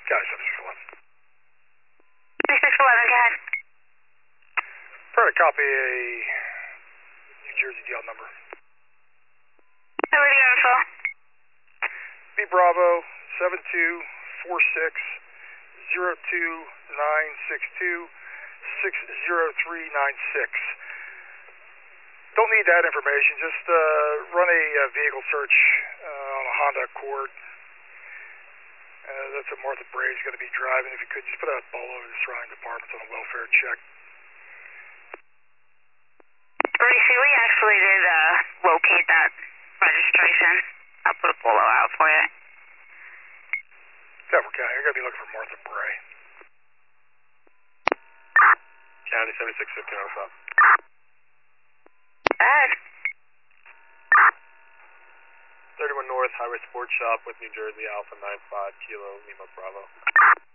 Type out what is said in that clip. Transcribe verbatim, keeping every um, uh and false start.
County seventy-six eleven. seventy-six eleven, go ahead. Trying to copy a New Jersey D L number. Hey, radio info. B Bravo seven two four six zero two nine six two six zero three nine six. Don't need that information. Just uh, run a uh, vehicle search uh, on a Honda Accord. Uh, that's what Martha Bray is going to be driving. If you could, just put out a ball over the surrounding departments on a welfare check. Reese, we actually did uh, locate that registration. I'll put a polo out for you. Stafford County, you're going to be looking for Martha Bray. County seventy-six fifteen oh five. Go ahead. thirty-one North Highway Sports Shop with New Jersey Alpha nine five Kilo Lima Bravo.